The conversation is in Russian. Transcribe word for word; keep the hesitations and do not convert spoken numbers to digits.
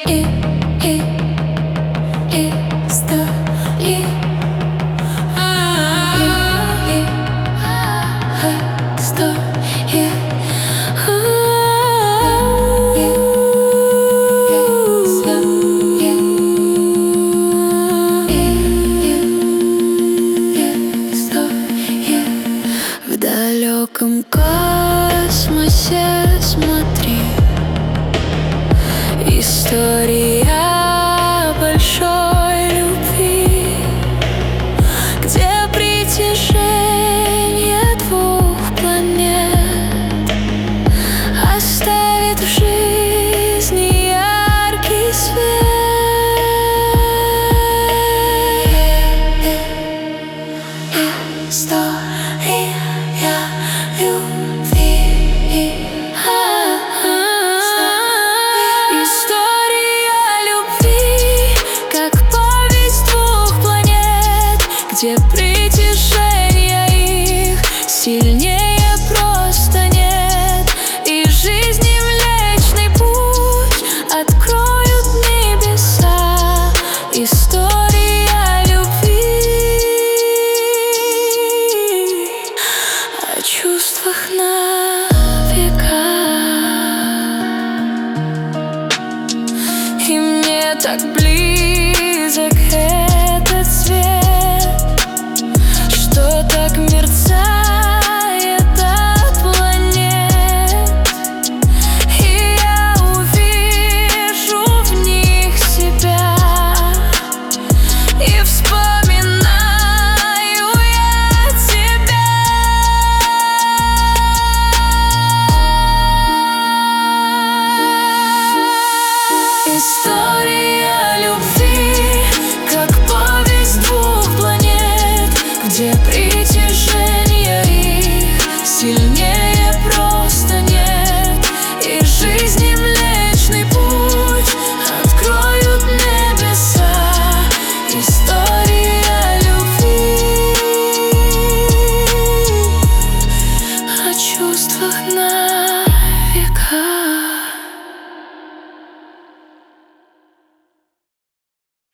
и, и, и, история. В далеком космосе смотри, история большой любви, где притяжение двух планет оставит в жизни яркий свет. История любви. История любви, как повесть двух планет, где притяжения их сильнее просто нет, и жизни Млечный Путь откроют небеса. История любви о чувствах на века. И мне так близок этот свет, что так мерцает от планет, и я увижу в них себя, и вспоминаю я тебя. История любви, как повесть двух планет, где притяжение